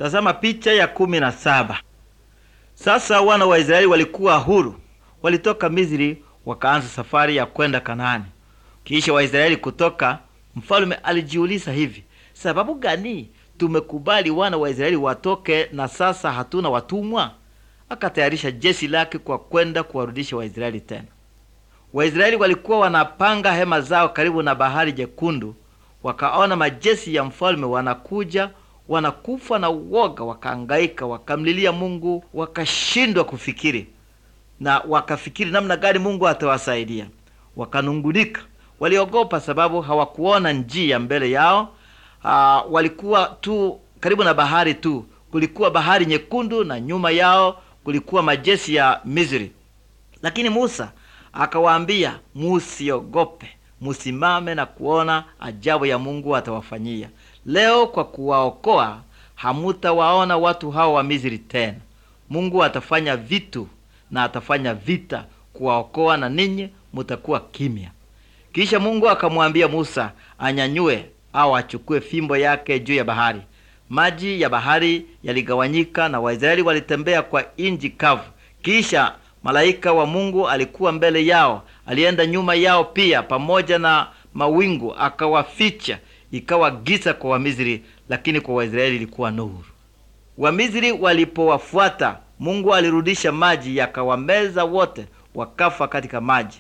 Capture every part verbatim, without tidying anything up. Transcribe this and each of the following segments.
Tazama picha ya kumi na saba. Sasa wana wa Israeli walikuwa huru. Walitoka Misri wakaanza safari ya kwenda Kanaani. Kisha Waisraeli kutoka, mfalme alijiuliza hivi: sababu gani tumekubali wana wa Israeli watoke na sasa hatuna watumwa? Akatayarisha jeshi lake kwa kwenda kuwarudisha Waisraeli tena. Waisraeli walikuwa wanapanga hema zao karibu na Bahari Jekundu. Wakaona majeshi ya mfalme wanakuja, wanakufa na uoga, wakahangaika, wakamlilia Mungu, wakashindwa kufikiri na wakafikiri namna gani Mungu atawasaidia. Wakanungunika, waliogopa sababu hawakuona njia mbele yao. Aa, walikuwa tu karibu na bahari tu. Kulikuwa Bahari Nyekundu na nyuma yao kulikuwa majeshi ya Misri. Lakini Musa akawaambia, musiogope, musimame na kuona ajabu ya Mungu atawafanyia. Leo kwa kuwaokoa hamutawaona watu hao wa Misri tena. Mungu atafanya vitu na atafanya vita kuwaokoa, na ninyi mutakuwa kimya. Kisha Mungu akamwambia Musa anyanyue au achukue fimbo yake juu ya bahari. Maji ya bahari yaligawanyika na Waisraeli walitembea kwa inji kavu. Kisha malaika wa Mungu alikuwa mbele yao, alienda nyuma yao pia pamoja na mawingu akawaficha. Ikawa giza kwa Wamisri, lakini kwa Waisraeli ilikuwa nuru. Wamisri walipowafuata, Mungu alirudisha maji yakawameza wote, wakafa katika maji.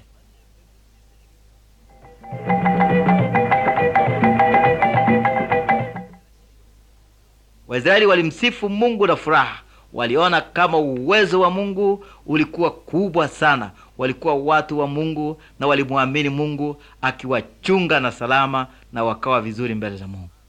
Waisraeli walimsifu Mungu na furaha. Waliona kama uwezo wa Mungu ulikuwa kubwa sana. Walikuwa watu wa Mungu na walimwamini Mungu akiwachunga na salama, na wakawa vizuri mbele za Mungu.